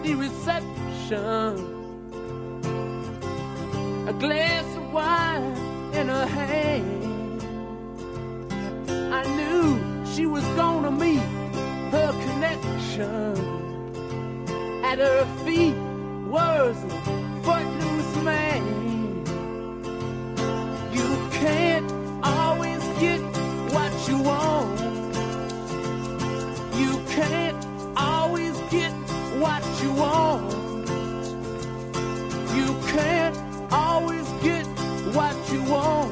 the reception, a glass of wine in her hand. I knew she was gonna meet her connection. At her feet was a footloose man. You can't always get what you want. You can't always get what you want. You can't always get what you want.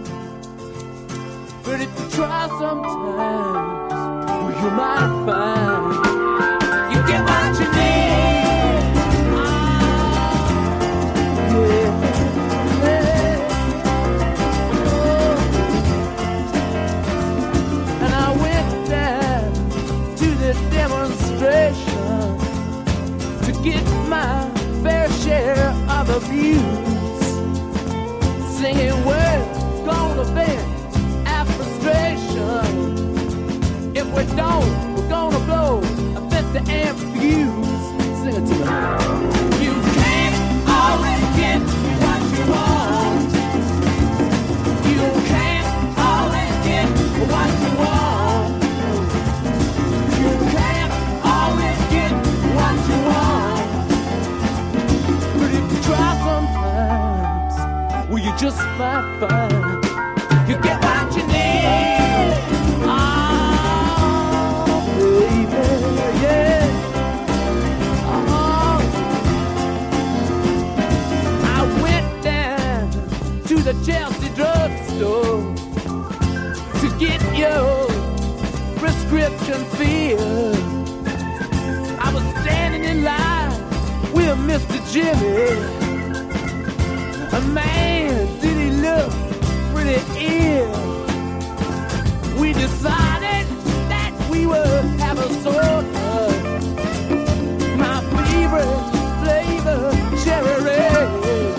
But if you try sometimes, well, you might find you get what you need. And I went down to the demonstration to get my fair share of abuse, singing words gonna vent our frustration. If we don't, we're gonna blow a 50 amp fuse. Sing it to me. You can't always get what you want. You can't always get what you want. You can't always get what you want. But if you try sometimes, well, you just might find you get what you need. Oh, baby, yeah. Oh, I went down to the Chelsea drugstore to get your prescription filled. I was standing in line with Mr. Jimmy. A man, did he look pretty ill? We decided that we would have a soda. My favorite flavor, cherry red.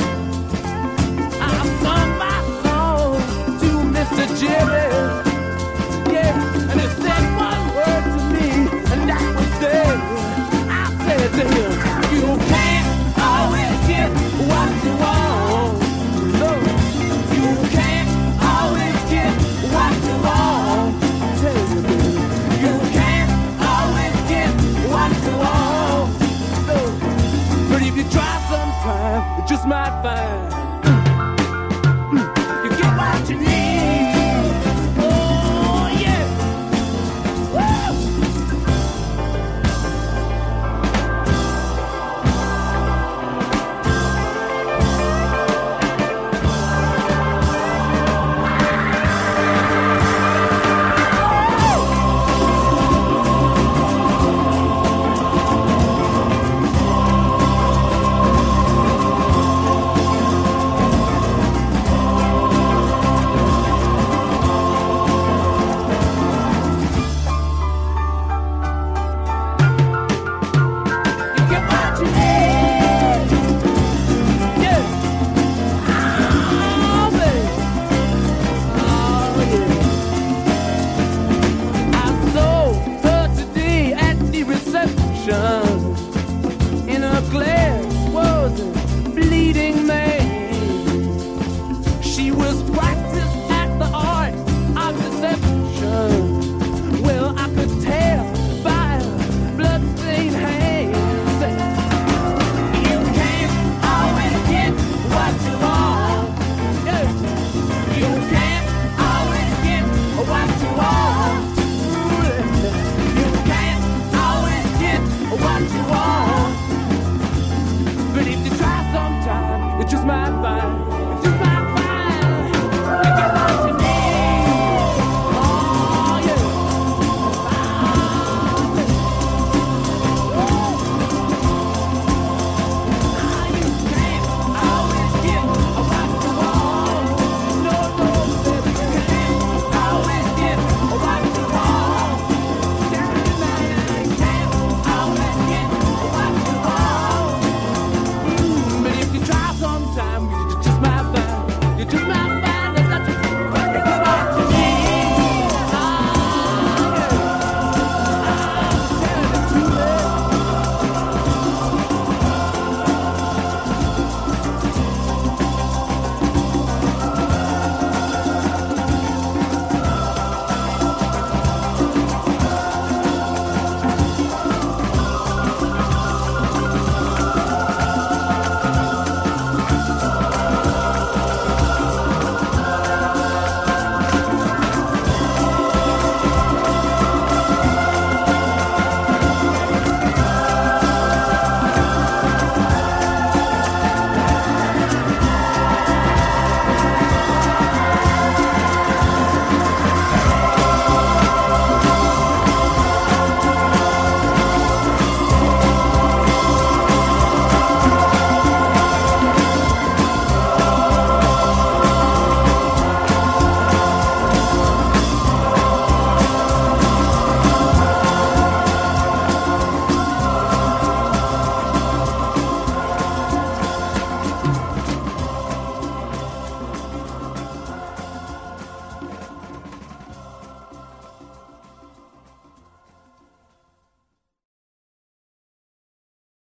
I sung my song to Mr. Jimmy. Yeah, and he said one word to me, and that was there. I said to him, you can't always get what you want. No, you can't always get what you want. I tell you, baby, you can't always get what you want. No, but if you try sometime, you just might find